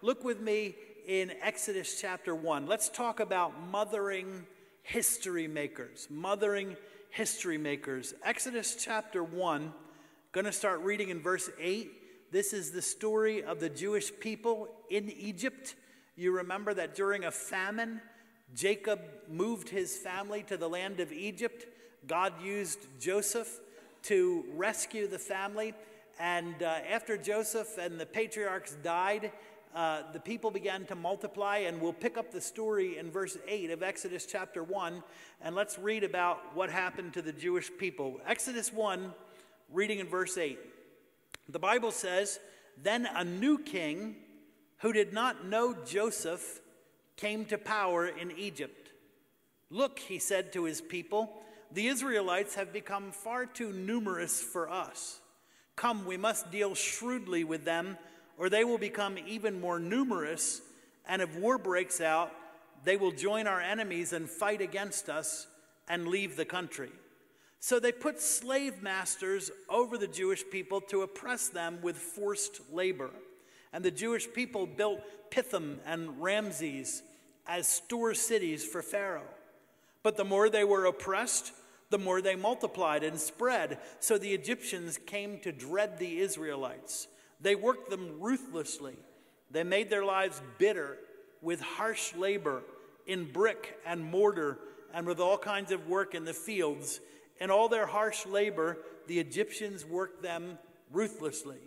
look with me in Exodus chapter 1. Let's talk about mothering history makers. Mothering history makers. Exodus chapter 1, going to start reading in verse 8. This is the story of the Jewish people in Egypt. You remember that during a famine, Jacob moved his family to the land of Egypt. God used Joseph to rescue the family. And after Joseph and the patriarchs died, the people began to multiply. And we'll pick up the story in verse 8 of Exodus chapter 1. And let's read about what happened to the Jewish people. Exodus 1, reading in verse 8. The Bible says, "Then a new king who did not know Joseph came to power in Egypt. 'Look,' he said to his people, 'the Israelites have become far too numerous for us. Come, we must deal shrewdly with them, or they will become even more numerous, and if war breaks out, they will join our enemies and fight against us and leave the country.' So they put slave masters over the Jewish people to oppress them with forced labor. And the Jewish people built Pithom and Ramses as store cities for Pharaoh. But the more they were oppressed, the more they multiplied and spread. So the Egyptians came to dread the Israelites. They worked them ruthlessly. They made their lives bitter with harsh labor in brick and mortar and with all kinds of work in the fields. In all their harsh labor, the Egyptians worked them ruthlessly.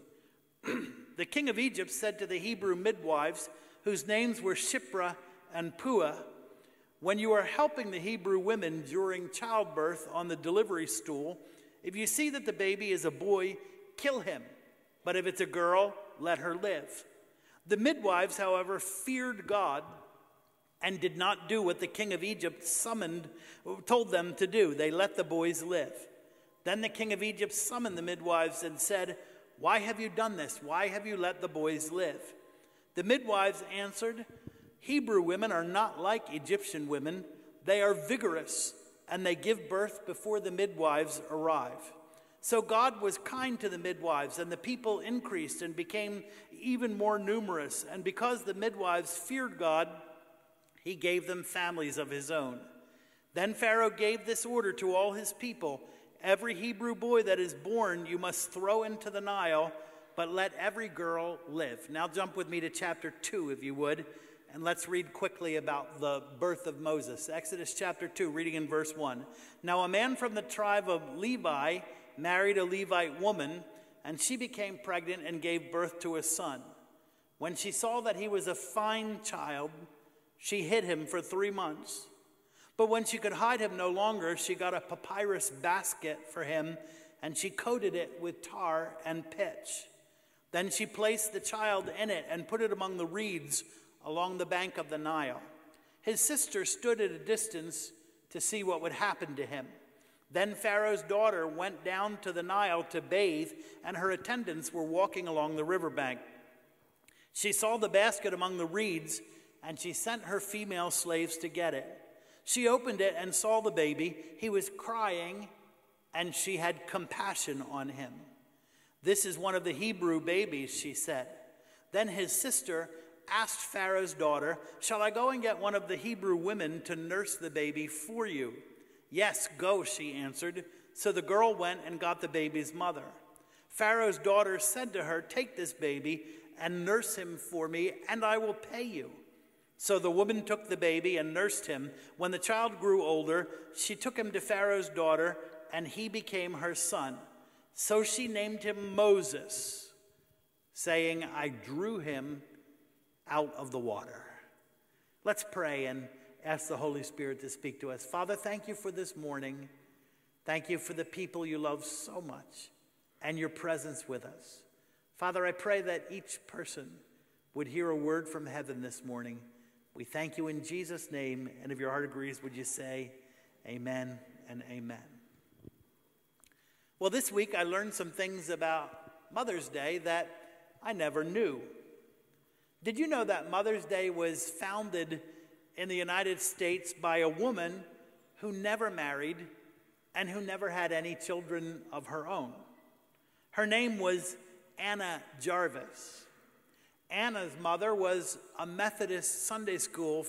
The king of Egypt said to the Hebrew midwives, whose names were Shiphrah and Puah, 'When you are helping the Hebrew women during childbirth on the delivery stool, if you see that the baby is a boy, kill him. But if it's a girl, let her live.' The midwives, however, feared God and did not do what the king of Egypt told them to do. They let the boys live. Then the king of Egypt summoned the midwives and said, 'Why have you done this? Why have you let the boys live?' The midwives answered, 'Hebrew women are not like Egyptian women. They are vigorous, and they give birth before the midwives arrive.' So God was kind to the midwives, and the people increased and became even more numerous. And because the midwives feared God, he gave them families of his own. Then Pharaoh gave this order to all his people, 'Every Hebrew boy that is born you must throw into the Nile, but let every girl live.'" Now jump with me to chapter 2, if you would, and let's read quickly about the birth of Moses. Exodus chapter 2, reading in verse 1. "Now a man from the tribe of Levi married a Levite woman, and she became pregnant and gave birth to a son. When she saw that he was a fine child, she hid him for 3 months. But when she could hide him no longer, she got a papyrus basket for him, and she coated it with tar and pitch. Then she placed the child in it and put it among the reeds along the bank of the Nile. His sister stood at a distance to see what would happen to him. Then Pharaoh's daughter went down to the Nile to bathe, and her attendants were walking along the riverbank. She saw the basket among the reeds, and she sent her female slaves to get it. She opened it and saw the baby. He was crying, and she had compassion on him. 'This is one of the Hebrew babies,' she said. Then his sister asked Pharaoh's daughter, 'Shall I go and get one of the Hebrew women to nurse the baby for you?' 'Yes, go,' she answered. So the girl went and got the baby's mother. Pharaoh's daughter said to her, 'Take this baby and nurse him for me, and I will pay you.' So the woman took the baby and nursed him. When the child grew older, she took him to Pharaoh's daughter, and he became her son. So she named him Moses, saying, 'I drew him out of the water.'" Let's pray and ask the Holy Spirit to speak to us. Father, thank you for this morning. Thank you for the people you love so much and your presence with us. Father, I pray that each person would hear a word from heaven this morning. We thank you in Jesus' name, and if your heart agrees, would you say amen and amen. Well, this week I learned some things about Mother's Day that I never knew. Did you know that Mother's Day was founded in the United States by a woman who never married and who never had any children of her own? Her name was Anna Jarvis. Anna's mother was a Methodist Sunday school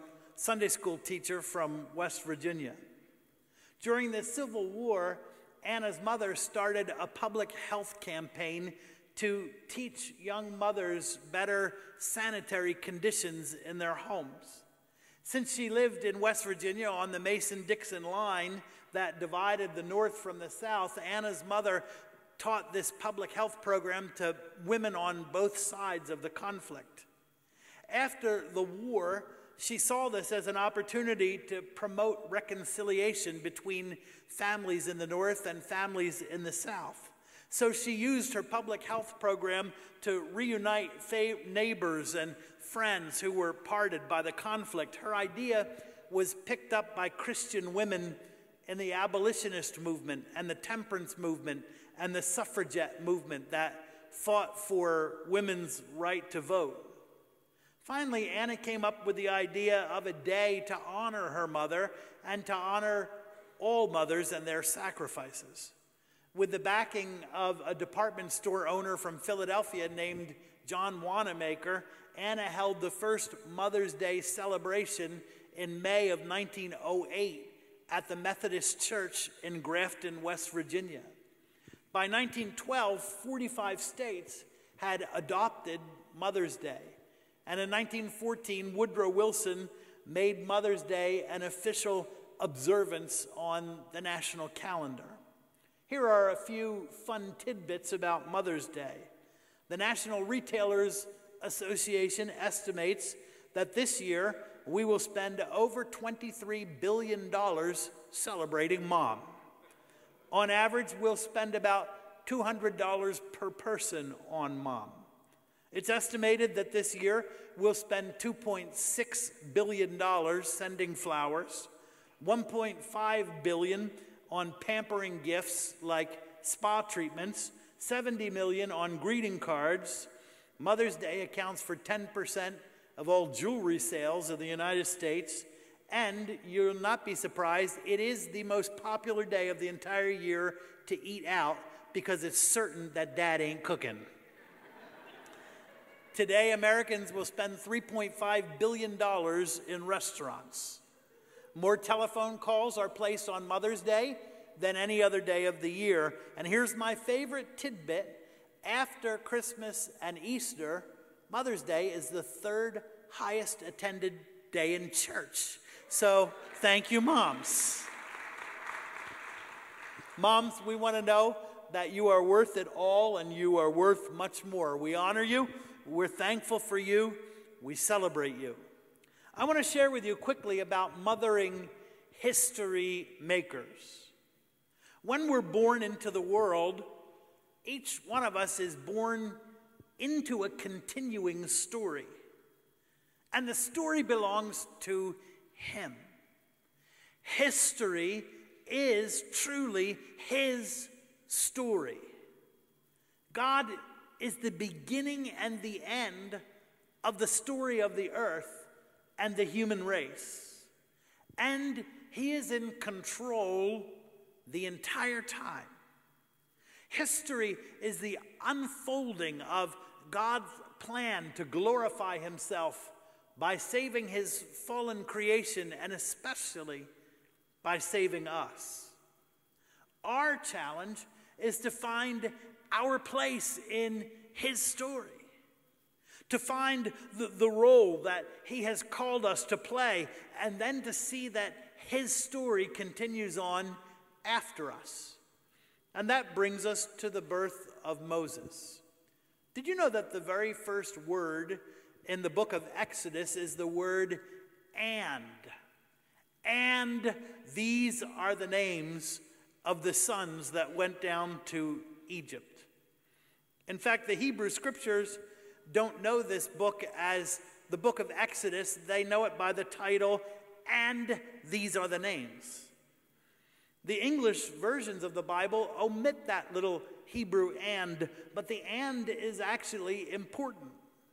teacher from West Virginia. During the Civil War, Anna's mother started a public health campaign to teach young mothers better sanitary conditions in their homes. Since she lived in West Virginia on the Mason-Dixon line that divided the North from the South, Anna's mother taught this public health program to women on both sides of the conflict. After the war, she saw this as an opportunity to promote reconciliation between families in the North and families in the South. So she used her public health program to reunite neighbors and friends who were parted by the conflict. Her idea was picked up by Christian women in the abolitionist movement and the temperance movement and the suffragette movement that fought for women's right to vote. Finally, Anna came up with the idea of a day to honor her mother and to honor all mothers and their sacrifices. With the backing of a department store owner from Philadelphia named John Wanamaker, Anna held the first Mother's Day celebration in May of 1908 at the Methodist Church in Grafton, West Virginia. By 1912, 45 states had adopted Mother's Day. And in 1914, Woodrow Wilson made Mother's Day an official observance on the national calendar. Here are a few fun tidbits about Mother's Day. The National Retailers Association estimates that this year we will spend over $23 billion celebrating Mom. On average, we'll spend about $200 per person on Mom. It's estimated that this year we'll spend $2.6 billion sending flowers, $1.5 billion on pampering gifts like spa treatments, $70 million on greeting cards. Mother's Day accounts for 10% of all jewelry sales in the United States, and you'll not be surprised, it is the most popular day of the entire year to eat out because it's certain that Dad ain't cooking. Today, Americans will spend $3.5 billion in restaurants. More telephone calls are placed on Mother's Day than any other day of the year. And here's my favorite tidbit. After Christmas and Easter, Mother's Day is the third highest attended day in church. So thank you, moms. Moms, we want to know that you are worth it all and you are worth much more. We honor you. We're thankful for you. We celebrate you. I want to share with you quickly about mothering history makers. When we're born into the world, each one of us is born into a continuing story. And the story belongs to him. History is truly his story. God is the beginning and the end of the story of the earth and the human race. And he is in control the entire time. History is the unfolding of God's plan to glorify himself by saving his fallen creation and especially by saving us. Our challenge is to find our place in his story, to find the role that he has called us to play, and then to see that his story continues on after us. And that brings us to the birth of Moses. Did you know that the very first word in the book of Exodus is the word and? And these are the names of the sons that went down to Egypt. In fact, the Hebrew scriptures don't know this book as the book of Exodus. They know it by the title, and these are the names. The English versions of the Bible omit that little Hebrew and, but the and is actually important.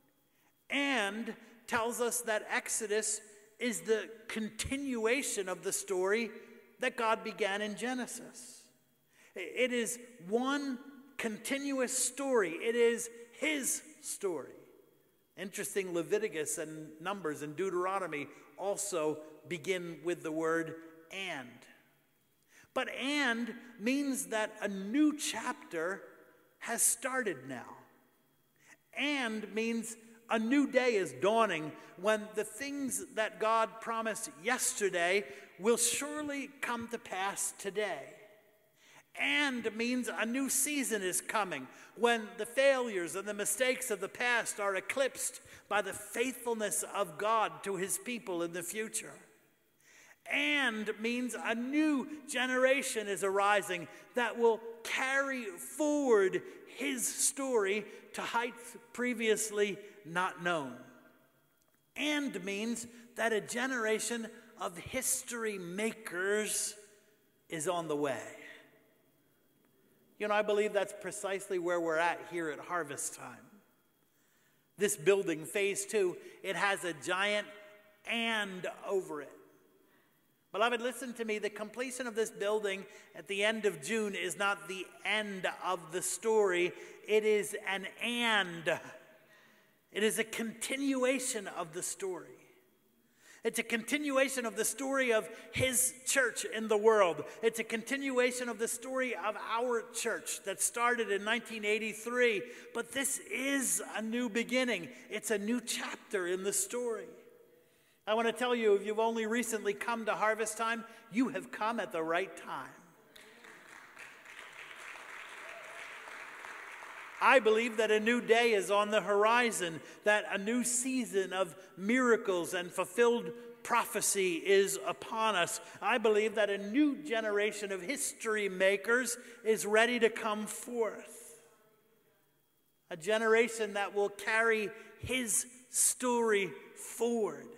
And tells us that Exodus is the continuation of the story that God began in Genesis. It is one continuous story. It is his story. Interesting, Leviticus and Numbers and Deuteronomy also begin with the word and. But and means that a new chapter has started now. And means a new day is dawning when the things that God promised yesterday will surely come to pass today. And means a new season is coming when the failures and the mistakes of the past are eclipsed by the faithfulness of God to his people in the future. And means a new generation is arising that will carry forward his story to heights previously not known. And means that a generation of history makers is on the way. You know, I believe that's precisely where we're at here at Harvest Time. This building, phase 2, it has a giant and over it. Beloved, listen to me. The completion of this building at the end of June is not the end of the story. It is an and. It is a continuation of the story. It's a continuation of the story of his church in the world. It's a continuation of the story of our church that started in 1983. But this is a new beginning. It's a new chapter in the story. I want to tell you, if you've only recently come to Harvest Time, you have come at the right time. I believe that a new day is on the horizon, that a new season of miracles and fulfilled prophecy is upon us. I believe that a new generation of history makers is ready to come forth. A generation that will carry his story forward.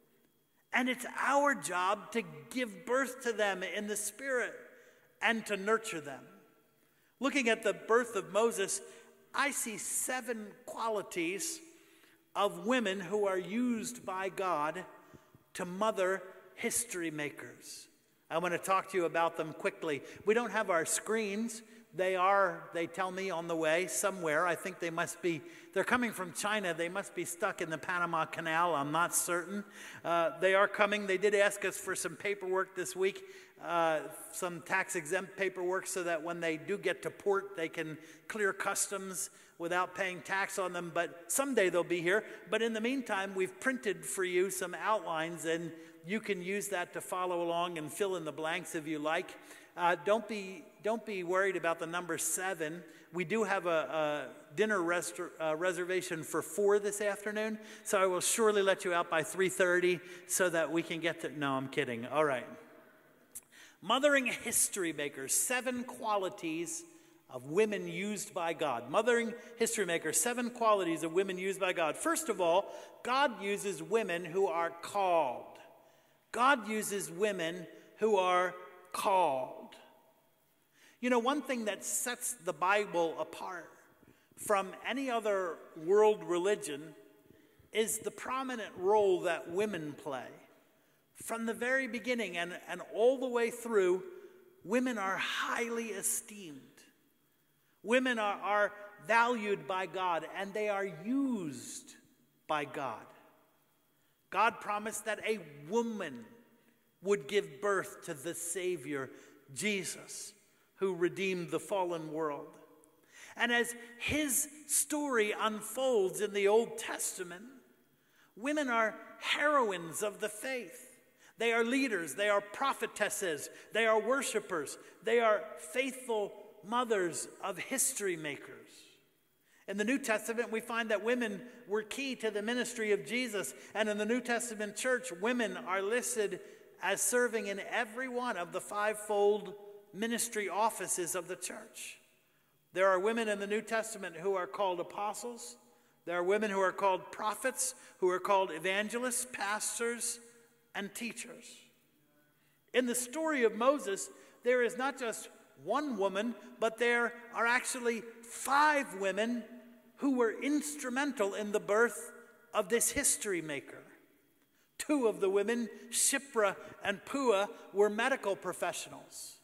And it's our job to give birth to them in the Spirit and to nurture them. Looking at the birth of Moses, I see 7 qualities of women who are used by God to mother history makers. I want to talk to you about them quickly. We don't have our screens. They tell me, on the way somewhere. I think they're coming from China. They must be stuck in the Panama Canal. I'm not certain. They are coming. They did ask us for some paperwork this week, some tax-exempt paperwork, so that when they do get to port, they can clear customs without paying tax on them. But someday they'll be here. But in the meantime, we've printed for you some outlines, and you can use that to follow along and fill in the blanks if you like. Don't be worried about the number 7. We do have a dinner reservation for 4 this afternoon, so I will surely let you out by 3:30 so that we can get to... No, I'm kidding. All right. Mothering history makers, 7 qualities of women used by God. Mothering history makers, 7 qualities of women used by God. First of all, God uses women who are called. God uses women who are called. You know, one thing that sets the Bible apart from any other world religion is the prominent role that women play. From the very beginning and all the way through, women are highly esteemed. Women are valued by God, and they are used by God. God promised that a woman would give birth to the Savior, Jesus, who redeemed the fallen world. And as his story unfolds in the Old Testament, women are heroines of the faith. They are leaders, they are prophetesses, they are worshipers, they are faithful mothers of history makers. In the New Testament, we find that women were key to the ministry of Jesus. And in the New Testament church, women are listed as serving in every one of the 5-fold ministry offices of the church. There are women in the New Testament who are called apostles. There are women who are called prophets, who are called evangelists, pastors, and teachers. In the story of Moses, there is not just one woman, but there are actually 5 women who were instrumental in the birth of this history maker. 2 of the women, Shiphrah and Puah, were medical professionals.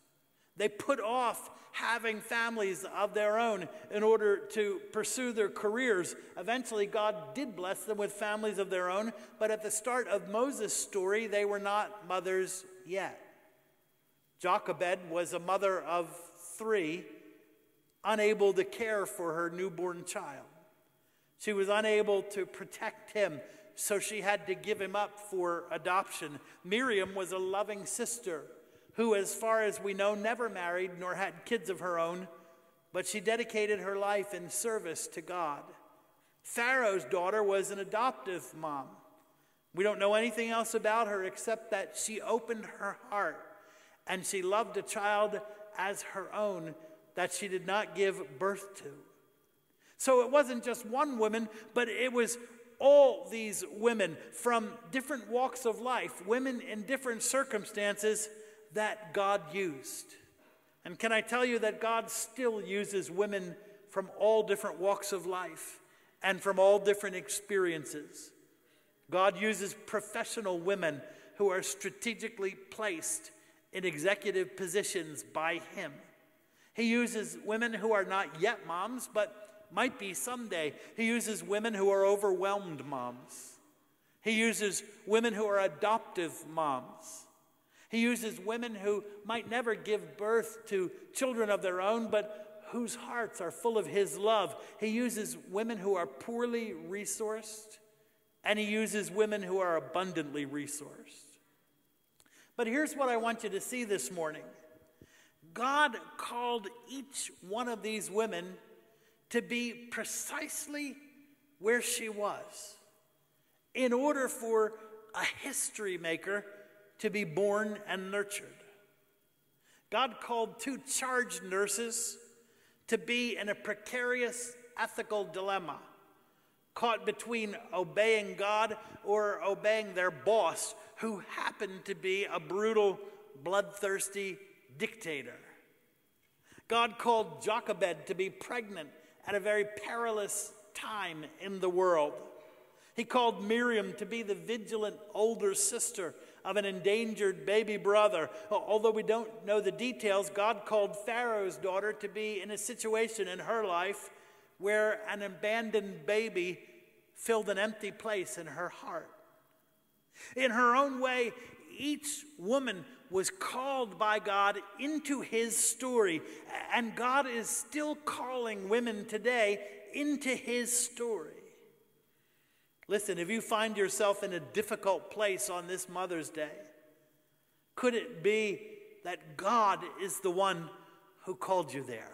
They put off having families of their own in order to pursue their careers. Eventually, God did bless them with families of their own, but at the start of Moses' story, they were not mothers yet. Jochebed was a mother of 3, unable to care for her newborn child. She was unable to protect him, so she had to give him up for adoption. Miriam was a loving sister who, as far as we know, never married nor had kids of her own, but she dedicated her life in service to God. Pharaoh's daughter was an adoptive mom. We don't know anything else about her except that she opened her heart and she loved a child as her own that she did not give birth to. So it wasn't just one woman, but it was all these women from different walks of life, women in different circumstances that God used. And can I tell you that God still uses women from all different walks of life and from all different experiences. God uses professional women who are strategically placed in executive positions by him. He uses women who are not yet moms, but might be someday. He uses women who are overwhelmed moms. He uses women who are adoptive moms. He uses women who might never give birth to children of their own, but whose hearts are full of his love. He uses women who are poorly resourced, and he uses women who are abundantly resourced. But here's what I want you to see this morning. God called each one of these women to be precisely where she was in order for a history maker to be born and nurtured. God called 2 charge nurses to be in a precarious ethical dilemma, caught between obeying God or obeying their boss, who happened to be a brutal, bloodthirsty dictator. God called Jochebed to be pregnant at a very perilous time in the world. He called Miriam to be the vigilant older sister of an endangered baby brother. Although we don't know the details, God called Pharaoh's daughter to be in a situation in her life where an abandoned baby filled an empty place in her heart. In her own way, each woman was called by God into his story, and God is still calling women today into his story. Listen, if you find yourself in a difficult place on this Mother's Day, could it be that God is the one who called you there?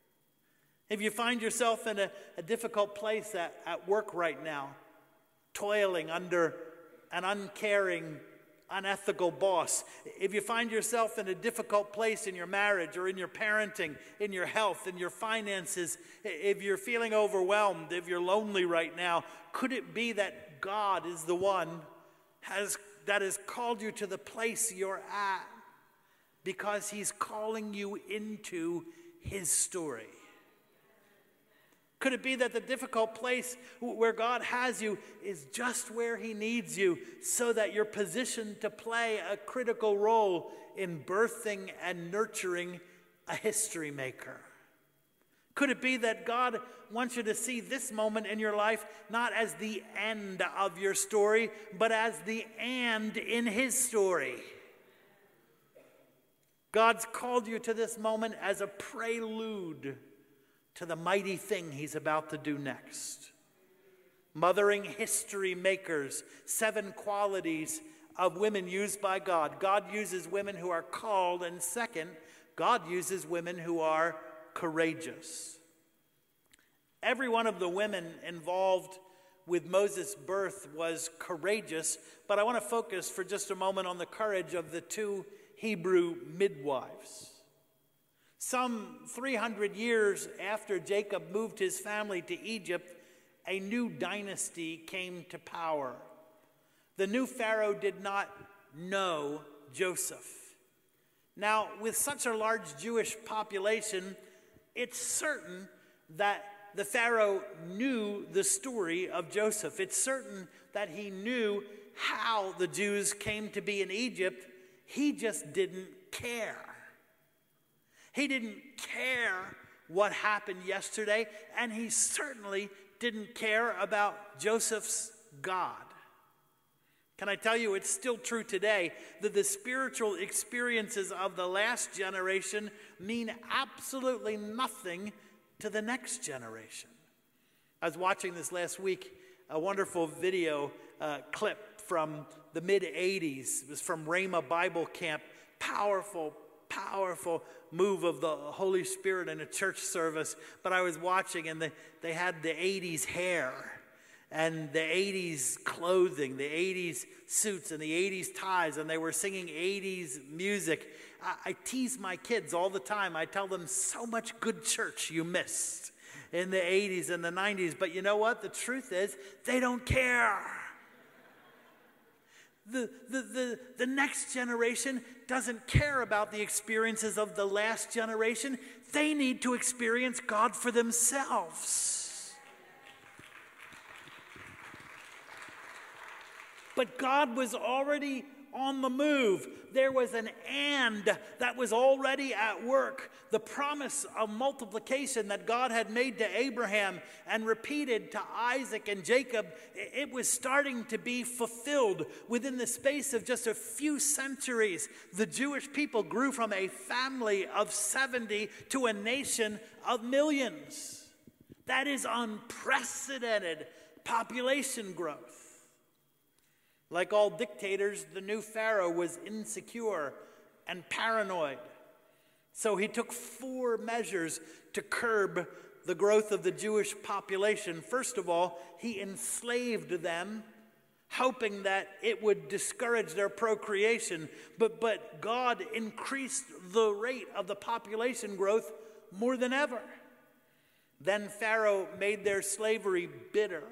If you find yourself in a difficult place at work right now, toiling under an uncaring, unethical boss, if you find yourself in a difficult place in your marriage or in your parenting, in your health, in your finances, if you're feeling overwhelmed, if you're lonely right now, could it be that God is the one that has called you to the place you're at because he's calling you into his story? Could it be that the difficult place where God has you is just where he needs you so that you're positioned to play a critical role in birthing and nurturing a history maker? Could it be that God wants you to see this moment in your life not as the end of your story, but as the and in his story? God's called you to this moment as a prelude to the mighty thing he's about to do next. Mothering history makers, 7 qualities of women used by God. God uses women who are called, and second, God uses women who are courageous. Every one of the women involved with Moses' birth was courageous, but I want to focus for just a moment on the courage of the 2 Hebrew midwives. Some 300 years after Jacob moved his family to Egypt, a new dynasty came to power. The new Pharaoh did not know Joseph. Now, with such a large Jewish population, it's certain that the Pharaoh knew the story of Joseph. It's certain that he knew how the Jews came to be in Egypt. He just didn't care. He didn't care what happened yesterday, and he certainly didn't care about Joseph's God. Can I tell you, it's still true today that the spiritual experiences of the last generation mean absolutely nothing to the next generation. I was watching this last week, a wonderful video clip from the mid-'80s. It was from Rhema Bible Camp. Powerful move of the Holy Spirit in a church service. But I was watching, and they had the 80s hair and the 80s clothing, the 80s suits and the 80s ties, and they were singing 80s music. I tease my kids all the time. I tell them, so much good church you missed in the 80s and the 90s. But you know what? The truth is, they don't care. The next generation doesn't care about the experiences of the last generation. They need to experience God for themselves. But God was already on the move. There was an and that was already at work. The promise of multiplication that God had made to Abraham and repeated to Isaac and Jacob, it was starting to be fulfilled. Within the space of just a few centuries, the Jewish people grew from a family of 70 to a nation of millions. That is unprecedented population growth. Like all dictators, the new Pharaoh was insecure and paranoid. So he took 4 measures to curb the growth of the Jewish population. First of all, he enslaved them, hoping that it would discourage their procreation. But God increased the rate of the population growth more than ever. Then Pharaoh made their slavery bitter.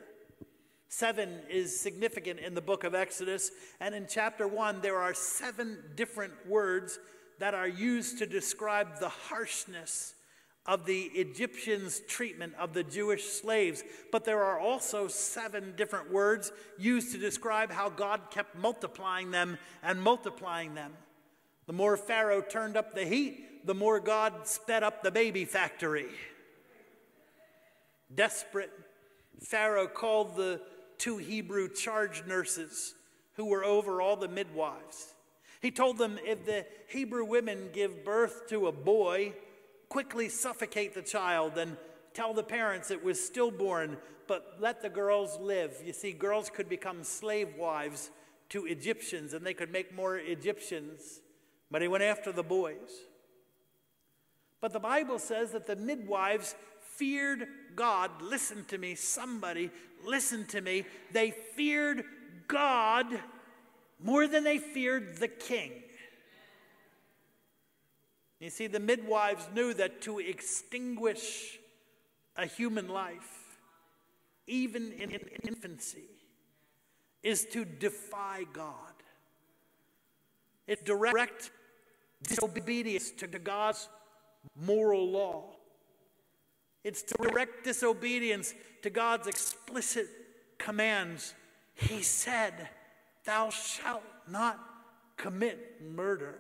7 is significant in the book of Exodus, and in chapter 1 there are 7 different words that are used to describe the harshness of the Egyptians' treatment of the Jewish slaves. But there are also 7 different words used to describe how God kept multiplying them and multiplying them. The more Pharaoh turned up the heat, the more God sped up the baby factory. Desperate, Pharaoh called the 2 Hebrew charge nurses who were over all the midwives. He told them, if the Hebrew women give birth to a boy, quickly suffocate the child and tell the parents it was stillborn, but let the girls live. You see, girls could become slave wives to Egyptians, and they could make more Egyptians. But he went after the boys. But the Bible says that the midwives feared God. Listen to me, somebody, listen to me. They feared God more than they feared the king. You see, the midwives knew that to extinguish a human life, even in infancy, is to defy God. It's direct disobedience to God's moral law. It's direct disobedience to God's explicit commands. He said, "Thou shalt not commit murder."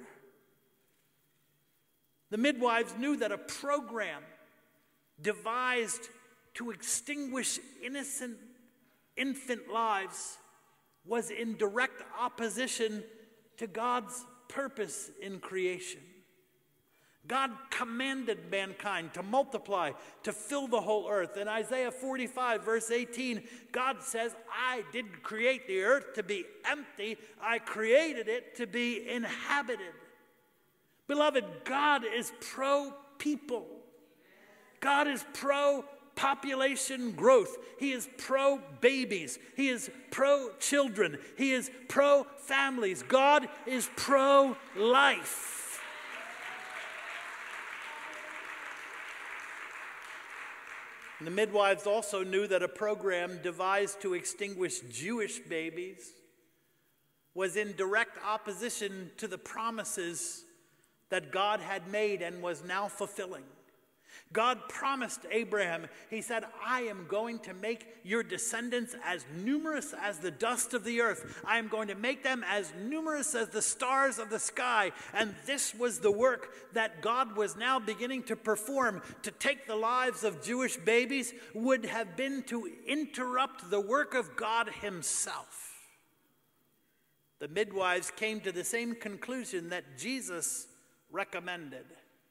The midwives knew that a program devised to extinguish innocent infant lives was in direct opposition to God's purpose in creation. God commanded mankind to multiply, to fill the whole earth. In Isaiah 45, verse 18, God says, "I didn't create the earth to be empty. I created it to be inhabited." Beloved, God is pro-people. God is pro-population growth. He is pro-babies. He is pro-children. He is pro-families. God is pro-life. And the midwives also knew that a program devised to extinguish Jewish babies was in direct opposition to the promises that God had made and was now fulfilling. God promised Abraham, he said, I am going to make your descendants as numerous as the dust of the earth. I am going to make them as numerous as the stars of the sky. And this was the work that God was now beginning to perform. To take the lives of Jewish babies would have been to interrupt the work of God himself. The midwives came to the same conclusion that Jesus recommended.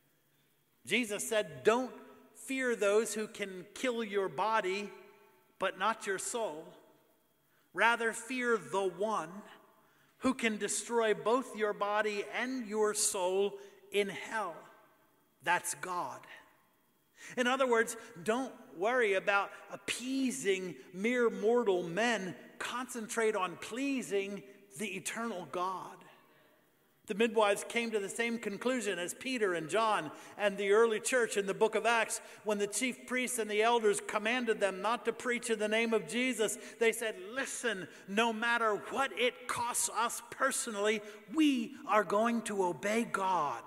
Jesus said, don't fear those who can kill your body, but not your soul. Rather, fear the one who can destroy both your body and your soul in hell. That's God. In other words, don't worry about appeasing mere mortal men. Concentrate on pleasing the eternal God. The midwives came to the same conclusion as Peter and John and the early church in the book of Acts. When the chief priests and the elders commanded them not to preach in the name of Jesus, they said, listen, no matter what it costs us personally, we are going to obey God.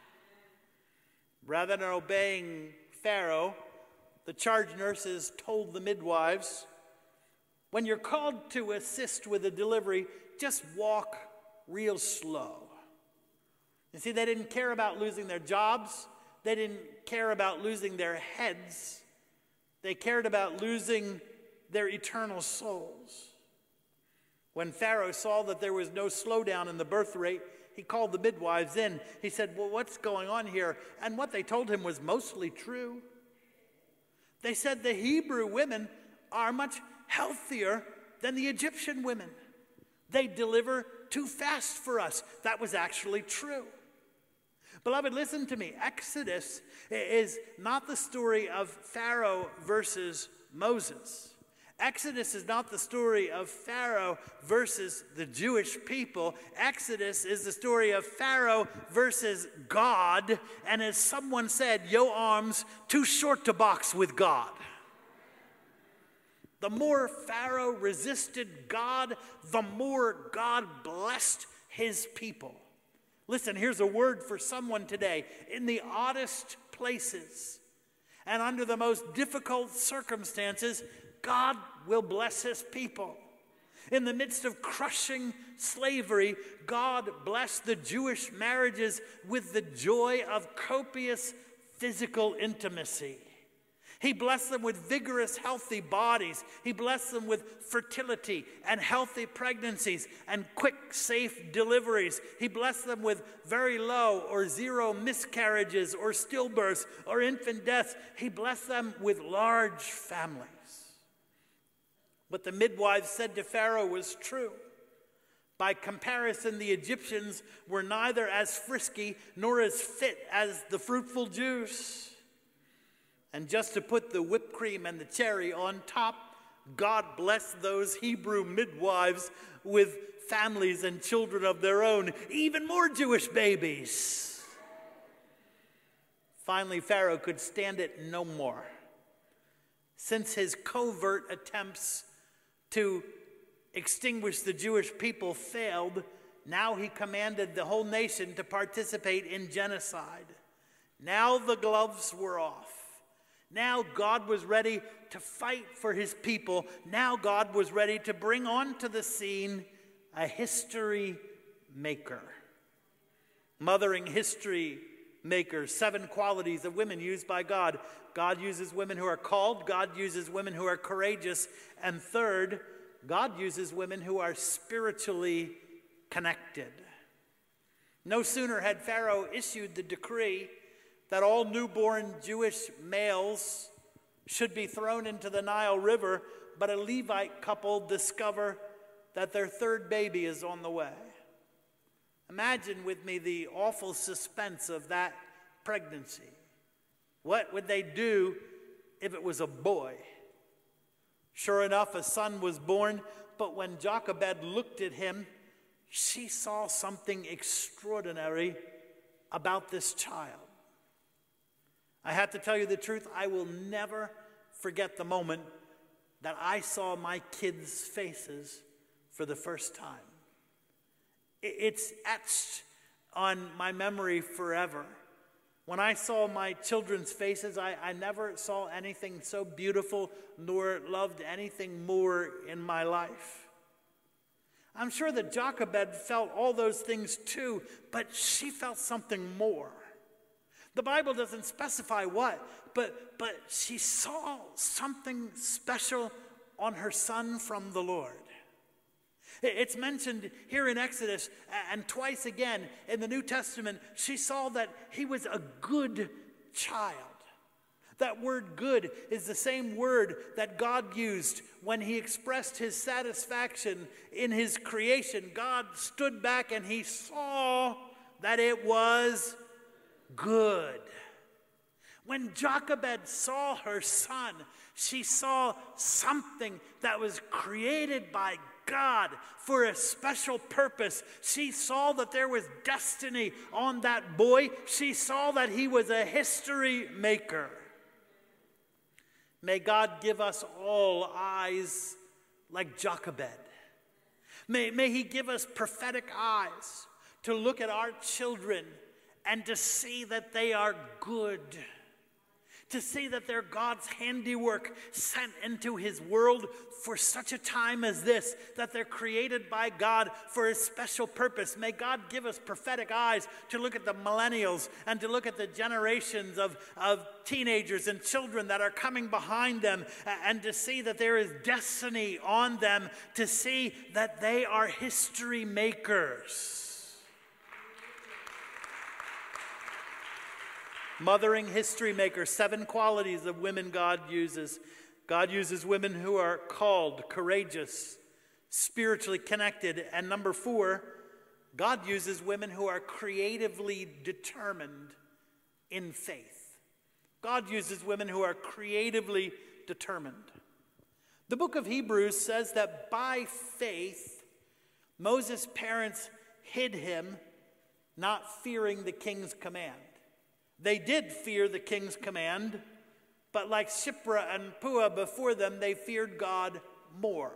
Rather than obeying Pharaoh, the charge nurses told the midwives, when you're called to assist with a delivery, just walk real slow. You see, they didn't care about losing their jobs. They didn't care about losing their heads. They cared about losing their eternal souls. When Pharaoh saw that there was no slowdown in the birth rate, he called the midwives in. He said, well, what's going on here? And what they told him was mostly true. They said the Hebrew women are much healthier than the Egyptian women. They deliver too fast for us. That was actually true. Beloved, listen to me. Exodus is not the story of Pharaoh versus Moses. Exodus is not the story of Pharaoh versus the Jewish people. Exodus is the story of Pharaoh versus God. And as someone said, your arms too short to box with God. The more Pharaoh resisted God, the more God blessed his people. Listen, here's a word for someone today. In the oddest places and under the most difficult circumstances, God will bless his people. In the midst of crushing slavery, God blessed the Jewish marriages with the joy of copious physical intimacy. He blessed them with vigorous, healthy bodies. He blessed them with fertility and healthy pregnancies and quick, safe deliveries. He blessed them with very low or zero miscarriages or stillbirths or infant deaths. He blessed them with large families. What the midwives said to Pharaoh was true. By comparison, the Egyptians were neither as frisky nor as fit as the fruitful Jews. And just to put the whipped cream and the cherry on top, God blessed those Hebrew midwives with families and children of their own, even more Jewish babies. Finally, Pharaoh could stand it no more. Since his covert attempts to extinguish the Jewish people failed, now he commanded the whole nation to participate in genocide. Now the gloves were off. Now God was ready to fight for his people. Now God was ready to bring onto the scene a history maker. Mothering history makers, 7 qualities of women used by God. God uses women who are called. God uses women who are courageous. And third, God uses women who are spiritually connected. No sooner had Pharaoh issued the decree that all newborn Jewish males should be thrown into the Nile River, but a Levite couple discover that their 3rd baby is on the way. Imagine with me the awful suspense of that pregnancy. What would they do if it was a boy? Sure enough, a son was born, but when Jochebed looked at him, she saw something extraordinary about this child. I have to tell you the truth, I will never forget the moment that I saw my kids' faces for the first time. It's etched on my memory forever. When I saw my children's faces, I never saw anything so beautiful nor loved anything more in my life. I'm sure that Jochebed felt all those things too, but she felt something more. The Bible doesn't specify what, but she saw something special on her son from the Lord. It's mentioned here in Exodus, and twice again in the New Testament, she saw that he was a good child. That word good is the same word that God used when he expressed his satisfaction in his creation. God stood back and he saw that it was good. When Jochebed saw her son, she saw something that was created by God for a special purpose. She saw that there was destiny on that boy. She saw that he was a history maker. May God give us all eyes like Jochebed. May he give us prophetic eyes to look at our children and to see that they are good. To see that they're God's handiwork sent into his world for such a time as this, that they're created by God for a special purpose. May God give us prophetic eyes to look at the millennials and to look at the generations of teenagers and children that are coming behind them, and to see that there is destiny on them, to see that they are history makers. Mothering history makers, 7 qualities of women God uses. God uses women who are called, courageous, spiritually connected. And number 4, God uses women who are creatively determined in faith. God uses women who are creatively determined. The book of Hebrews says that by faith, Moses' parents hid him, not fearing the king's command. They did fear the king's command, but like Shiphrah and Puah before them, they feared God more.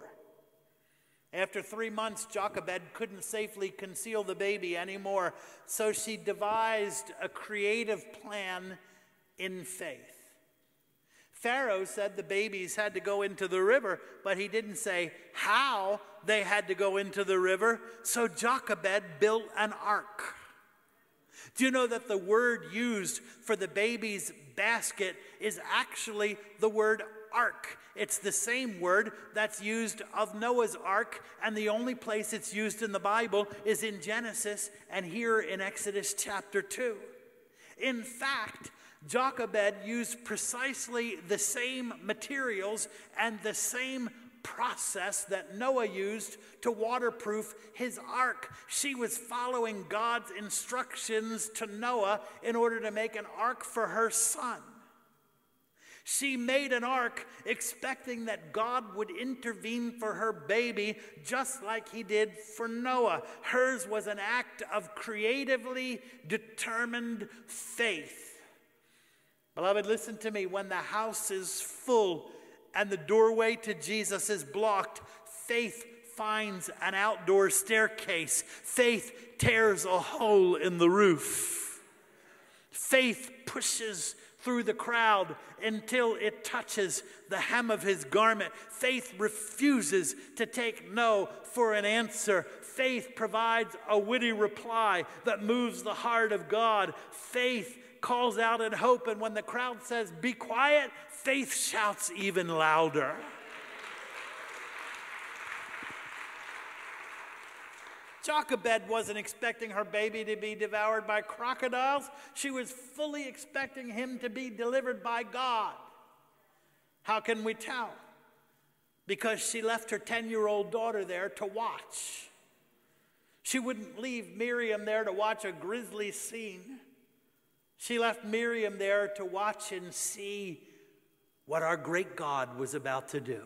After 3 months, Jochebed couldn't safely conceal the baby anymore, so she devised a creative plan in faith. Pharaoh said the babies had to go into the river, but he didn't say how they had to go into the river, so Jochebed built an ark. Do you know that the word used for the baby's basket is actually the word ark? It's the same word that's used of Noah's ark, and the only place it's used in the Bible is in Genesis and here in Exodus chapter 2. In fact, Jochebed used precisely the same materials and the same process that Noah used to waterproof his ark. She was following God's instructions to Noah in order to make an ark for her son. She made an ark expecting that God would intervene for her baby just like he did for Noah. Hers was an act of creatively determined faith. Beloved, listen to me. When the house is full and the doorway to Jesus is blocked, faith finds an outdoor staircase. Faith tears a hole in the roof. Faith pushes through the crowd until it touches the hem of his garment. Faith refuses to take no for an answer. Faith provides a witty reply that moves the heart of God. Faith calls out in hope, and when the crowd says, "Be quiet," faith shouts even louder. Jochebed wasn't expecting her baby to be devoured by crocodiles. She was fully expecting him to be delivered by God. How can we tell? Because she left her 10-year-old daughter there to watch. She wouldn't leave Miriam there to watch a grisly scene. She left Miriam there to watch and see what our great God was about to do.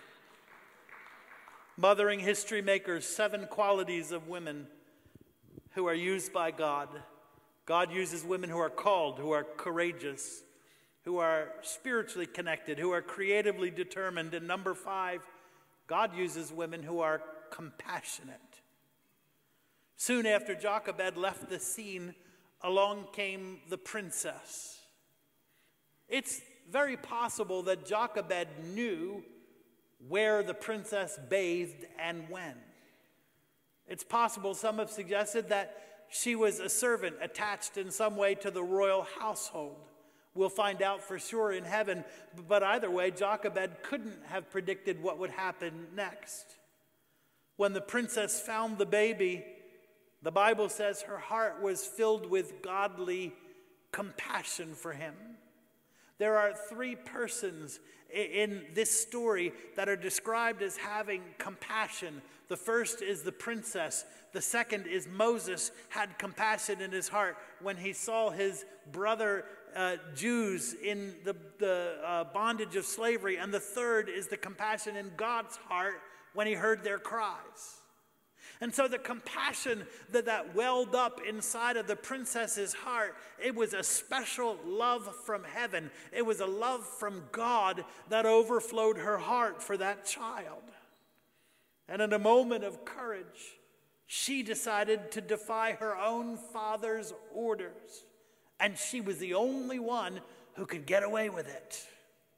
Mothering history makers, 7 qualities of women who are used by God. God uses women who are called, who are courageous, who are spiritually connected, who are creatively determined. And number 5, God uses women who are compassionate. Soon after Jochebed left the scene along came the princess. It's very possible that Jochebed knew where the princess bathed and when. It's possible, some have suggested, that she was a servant attached in some way to the royal household. We'll find out for sure in heaven, but either way, Jochebed couldn't have predicted what would happen next. When the princess found the baby, the Bible says her heart was filled with godly compassion for him. There are three persons in this story that are described as having compassion. The first is the princess. The second is Moses had compassion in his heart when he saw his brother Jews in the bondage of slavery. And the third is the compassion in God's heart when he heard their cries. And so the compassion that welled up inside of the princess's heart, it was a special love from heaven. It was a love from God that overflowed her heart for that child. And in a moment of courage, she decided to defy her own father's orders. And she was the only one who could get away with it.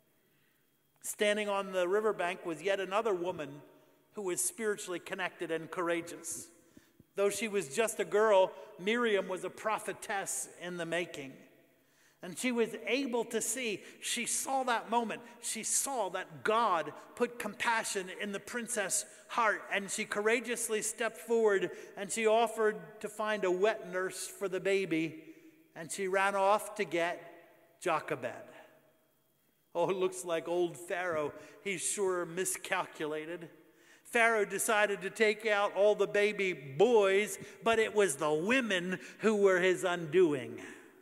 Standing on the riverbank was yet another woman who was spiritually connected and courageous. Though she was just a girl, Miriam was a prophetess in the making. And she was able to see, she saw that moment. She saw that God put compassion in the princess' heart. And she courageously stepped forward and she offered to find a wet nurse for the baby. And she ran off to get Jochebed. Oh, it looks like old Pharaoh. He's sure miscalculated. Pharaoh decided to take out all the baby boys, but it was the women who were his undoing.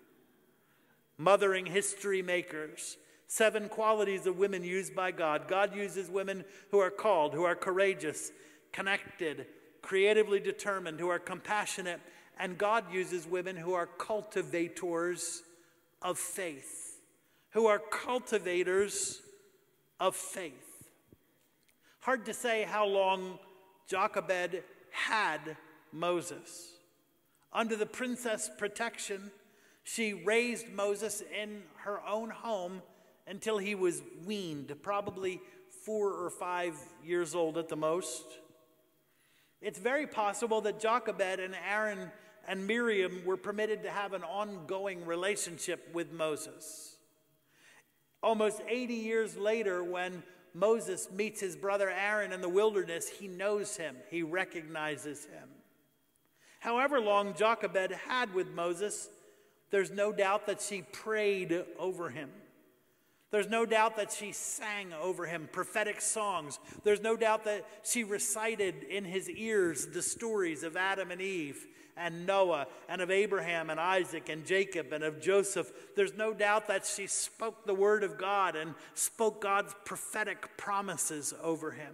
Mothering history makers. 7 qualities of women used by God. God uses women who are called, who are courageous, connected, creatively determined, who are compassionate. And God uses women who are cultivators of faith. Who are cultivators of faith. Hard to say how long Jochebed had Moses. Under the princess' protection, she raised Moses in her own home until he was weaned, probably 4 or 5 years old at the most. It's very possible that Jochebed and Aaron and Miriam were permitted to have an ongoing relationship with Moses. Almost 80 years later, when Moses meets his brother Aaron in the wilderness, he knows him, he recognizes him. However long Jochebed had with Moses, there's no doubt that she prayed over him. There's no doubt that she sang over him prophetic songs. There's no doubt that she recited in his ears the stories of Adam and Eve and Noah and of Abraham and Isaac and Jacob and of Joseph. There's no doubt that she spoke the word of God and spoke God's prophetic promises over him.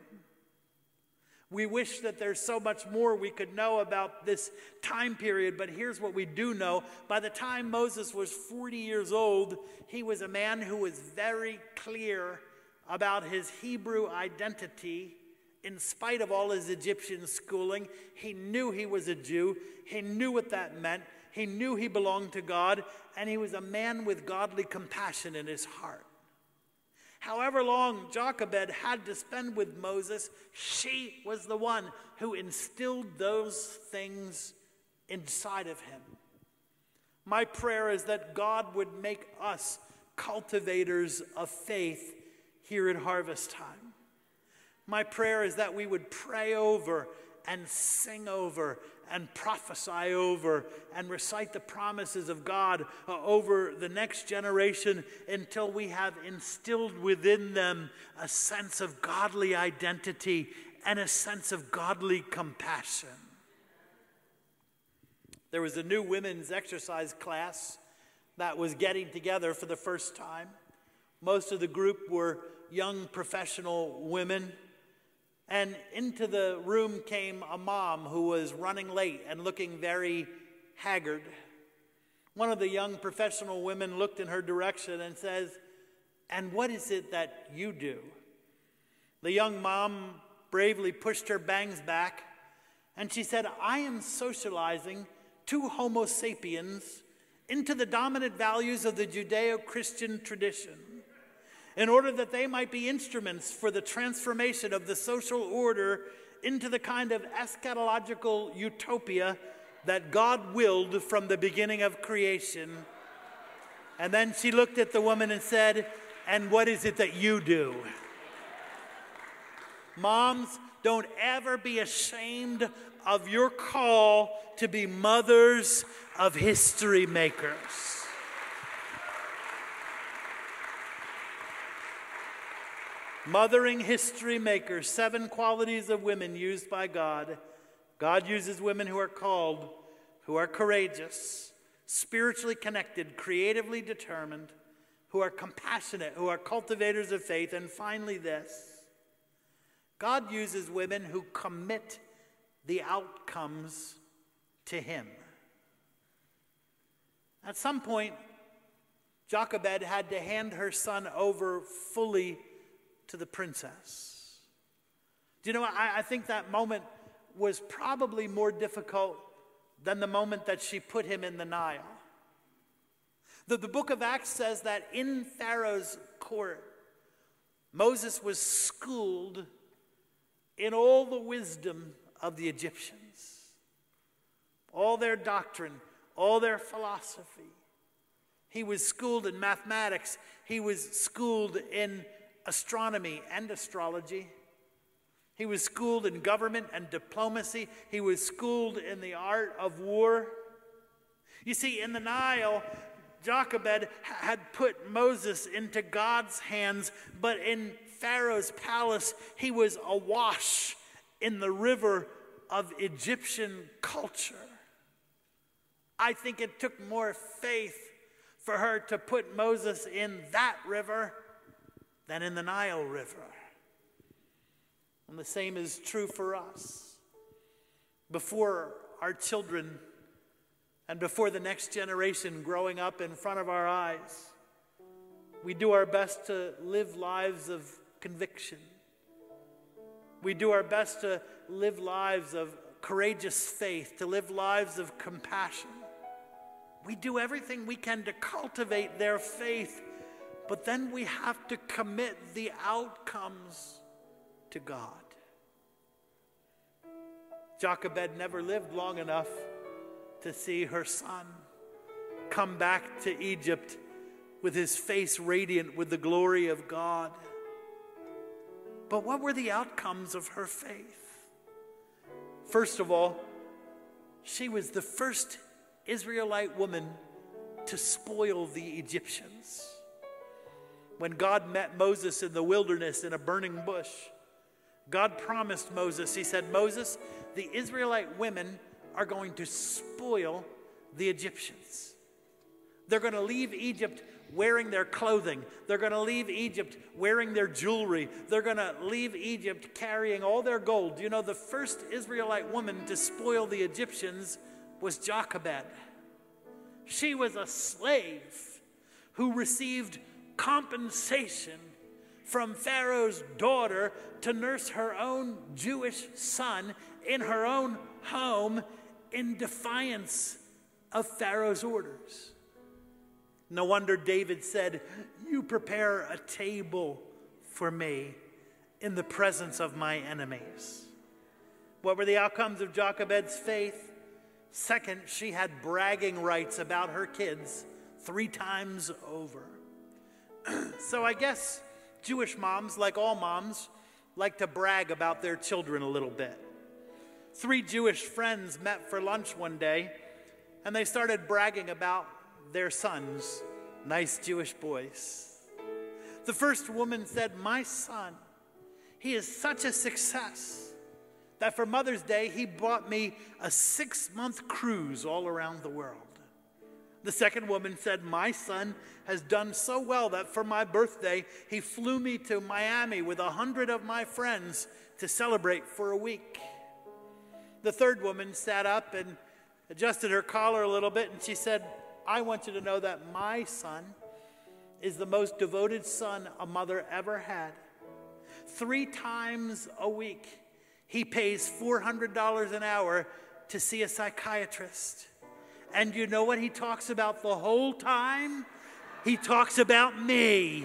We wish that there's so much more we could know about this time period, but here's what we do know. By the time Moses was 40 years old, he was a man who was very clear about his Hebrew identity. In spite of all his Egyptian schooling, he knew he was a Jew. He knew what that meant. He knew he belonged to God, and he was a man with godly compassion in his heart. However long Jochebed had to spend with Moses, she was the one who instilled those things inside of him. My prayer is that God would make us cultivators of faith here at Harvest Time. My prayer is that we would pray over and sing over and prophesy over and recite the promises of God over the next generation until we have instilled within them a sense of godly identity and a sense of godly compassion. There was a new women's exercise class that was getting together for the first time. Most of the group were young professional women. And into the room came a mom who was running late and looking very haggard. One of the young professional women looked in her direction and says, "And what is it that you do?" The young mom bravely pushed her bangs back and she said, "I am socializing 2 Homo sapiens into the dominant values of the Judeo-Christian tradition, in order that they might be instruments for the transformation of the social order into the kind of eschatological utopia that God willed from the beginning of creation. And then she looked at the woman and said, "And what is it that you do?" Moms, don't ever be ashamed of your call to be mothers of history makers. Mothering history makers, 7 qualities of women used by God. God uses women who are called, who are courageous, spiritually connected, creatively determined, who are compassionate, who are cultivators of faith, and finally this: God uses women who commit the outcomes to Him. At some point, Jochebed had to hand her son over fully to the princess. Do you know, I think that moment was probably more difficult than the moment that she put him in the Nile. The book of Acts says that in Pharaoh's court, Moses was schooled in all the wisdom of the Egyptians, all their doctrine, all their philosophy. He was schooled in mathematics. He was schooled in astronomy and astrology. He was schooled in government and diplomacy. He was schooled in the art of war. You see, in the Nile, Jochebed had put Moses into God's hands, but in Pharaoh's palace, he was awash in the river of Egyptian culture. I think it took more faith for her to put Moses in that river than in the Nile River. And the same is true for us. Before our children and before the next generation growing up in front of our eyes, we do our best to live lives of conviction. We do our best to live lives of courageous faith, to live lives of compassion. We do everything we can to cultivate their faith, but then we have to commit the outcomes to God. Jochebed never lived long enough to see her son come back to Egypt with his face radiant with the glory of God. But what were the outcomes of her faith? First of all, she was the first Israelite woman to spoil the Egyptians. When God met Moses in the wilderness in a burning bush, God promised Moses, He said, "Moses, the Israelite women are going to spoil the Egyptians. They're going to leave Egypt wearing their clothing. They're going to leave Egypt wearing their jewelry. They're going to leave Egypt carrying all their gold." You know, the first Israelite woman to spoil the Egyptians was Jochebed. She was a slave who received compensation from Pharaoh's daughter to nurse her own Jewish son in her own home in defiance of Pharaoh's orders. No wonder David said, "You prepare a table for me in the presence of my enemies." What were the outcomes of Jochebed's faith? Second, she had bragging rights about her kids 3 times over. So I guess Jewish moms, like all moms, like to brag about their children a little bit. 3 Jewish friends met for lunch one day, and they started bragging about their sons, nice Jewish boys. The first woman said, "My son, he is such a success that for Mother's Day, he bought me a 6-month cruise all around the world." The second woman said, "My son has done so well that for my birthday, he flew me to Miami with 100 of my friends to celebrate for a week." The third woman sat up and adjusted her collar a little bit, and she said, "I want you to know that my son is the most devoted son a mother ever had. 3 times a week, he pays $400 an hour to see a psychiatrist. And you know what he talks about the whole time? He talks about me.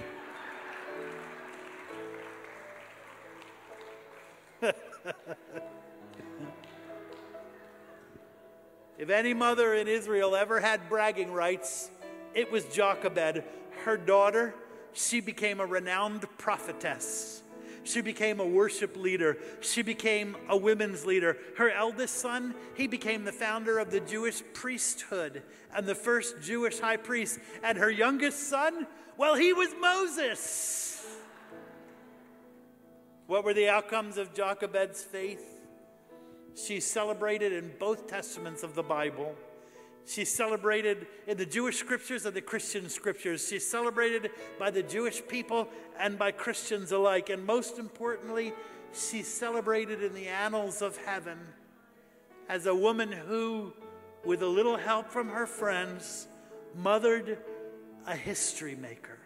If any mother in Israel ever had bragging rights, it was Jochebed. Her daughter, she became a renowned prophetess. She became a worship leader. She became a women's leader. Her eldest son, he became the founder of the Jewish priesthood and the first Jewish high priest. And her youngest son, well, he was Moses. What were the outcomes of Jochebed's faith? She's celebrated in both testaments of the Bible. She's celebrated in the Jewish scriptures and the Christian scriptures. She's celebrated by the Jewish people and by Christians alike. And most importantly, she's celebrated in the annals of heaven as a woman who, with a little help from her friends, mothered a history maker.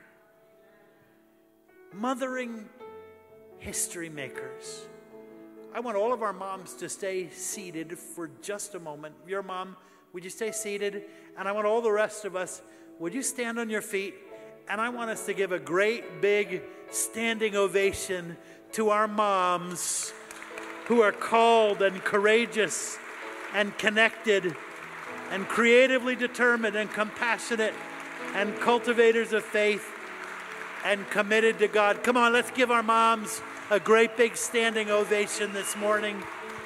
Mothering history makers. I want all of our moms to stay seated for just a moment. Your mom, would you stay seated? And I want all the rest of us, would you stand on your feet? And I want us to give a great big standing ovation to our moms who are called and courageous and connected and creatively determined and compassionate and cultivators of faith and committed to God. Come on, let's give our moms a great big standing ovation this morning.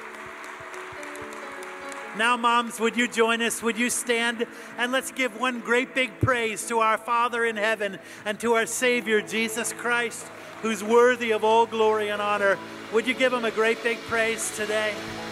Now, moms, would you join us? Would you stand? And let's give one great big praise to our Father in heaven and to our Savior, Jesus Christ, who's worthy of all glory and honor. Would you give him a great big praise today?